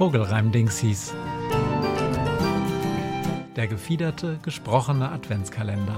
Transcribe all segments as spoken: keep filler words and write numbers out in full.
Vogelreim-Dingsies. Der gefiederte, gesprochene Adventskalender.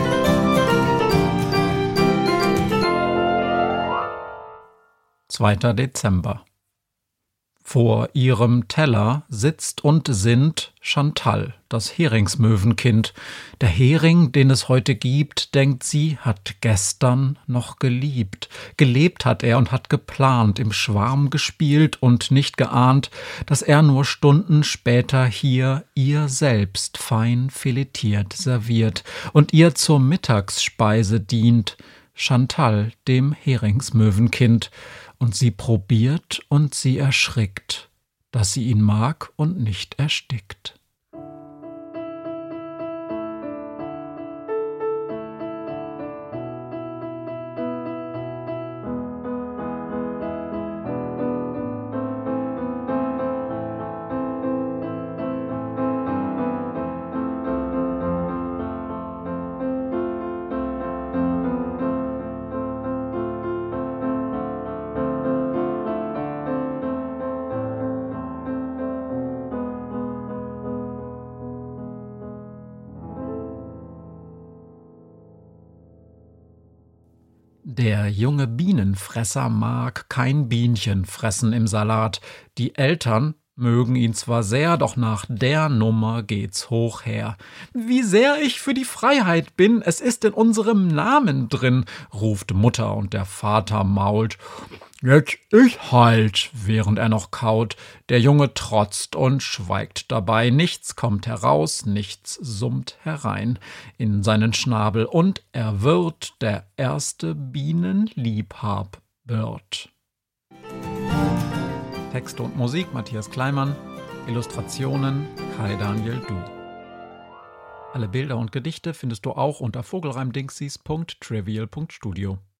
zweiter Dezember. Vor ihrem Teller sitzt und sinnt Chantal, das Heringsmöwenkind. Der Hering, den es heute gibt, denkt sie, hat gestern noch geliebt. Gelebt hat er und hat geplant, im Schwarm gespielt und nicht geahnt, dass er nur Stunden später hier ihr selbst fein filetiert serviert und ihr zur Mittagsspeise dient. Chantal, dem Heringsmöwenkind. Und sie probiert und sie erschrickt, dass sie ihn mag und nicht erstickt. Der junge Bienenfresser mag kein Bienchen fressen im Salat. Die Eltern mögen ihn zwar sehr, doch nach der Nummer geht's hoch her. »Wie sehr ich für die Freiheit bin, es ist in unserem Namen drin«, ruft Mutter und der Vater mault. »Jetzt ich halt«, während er noch kaut. Der Junge trotzt und schweigt dabei. Nichts kommt heraus, nichts summt herein in seinen Schnabel. Und er wird der erste Bienenliebhab-Wirt. Texte und Musik Matthias Kleimann, Illustrationen Kai Daniel Du. Alle Bilder und Gedichte findest du auch unter vogelreimdingsies punkt trivial punkt studio.